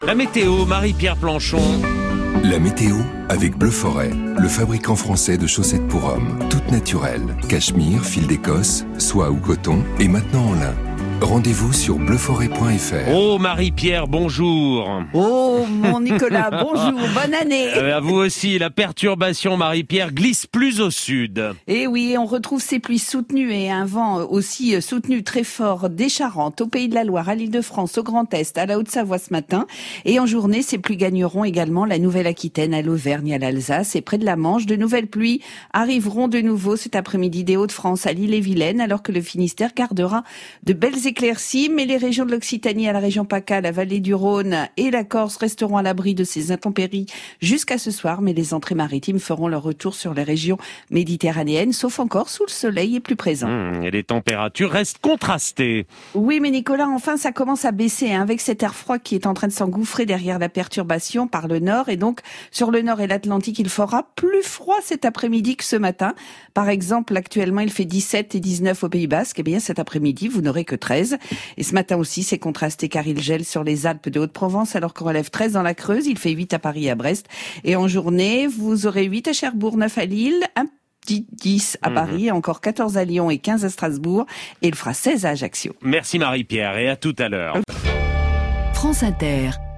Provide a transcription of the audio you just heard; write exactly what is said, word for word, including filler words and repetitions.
La météo, Marie-Pierre Planchon. La météo avec Bleu Forêt, le fabricant français de chaussettes pour hommes. Toutes naturelles, cachemire, fil d'Écosse, soie ou coton et maintenant en lin. Rendez-vous sur bleu forêt point f r. Oh Marie-Pierre, bonjour. Oh mon Nicolas, bonjour, bonne année. Euh, à vous aussi, la perturbation Marie-Pierre glisse plus au sud. Et oui, on retrouve ces pluies soutenues et un vent aussi soutenu très fort des Charentes, au Pays de la Loire, à l'Île-de-France, au Grand Est, à la Haute-Savoie ce matin. Et en journée, ces pluies gagneront également la Nouvelle-Aquitaine, à l'Auvergne, à l'Alsace et près de la Manche. De nouvelles pluies arriveront de nouveau cet après-midi des Hauts-de-France à l'Île-et-Vilaine, alors que le Finistère gardera de belles éclaircies, mais les régions de l'Occitanie à la région PACA, la vallée du Rhône et la Corse resteront à l'abri de ces intempéries jusqu'à ce soir, mais les entrées maritimes feront leur retour sur les régions méditerranéennes, sauf encore sous le soleil est plus présent. Mmh, et les températures restent contrastées. Oui, mais Nicolas, enfin ça commence à baisser, hein, avec cet air froid qui est en train de s'engouffrer derrière la perturbation par le nord, et donc sur le nord et l'Atlantique, il fera plus froid cet après-midi que ce matin. Par exemple, actuellement, il fait dix-sept et dix-neuf au Pays Basque, et bien cet après-midi, vous n'aurez que treize. Et ce matin aussi, c'est contrasté car il gèle sur les Alpes de Haute-Provence alors qu'on relève treize dans la Creuse. Il fait huit à Paris et à Brest. Et en journée, vous aurez huit à Cherbourg, neuf à Lille, un petit dix à Paris, mmh. encore quatorze à Lyon et quinze à Strasbourg. Et il fera seize à Ajaccio. Merci Marie-Pierre et à tout à l'heure. France Inter.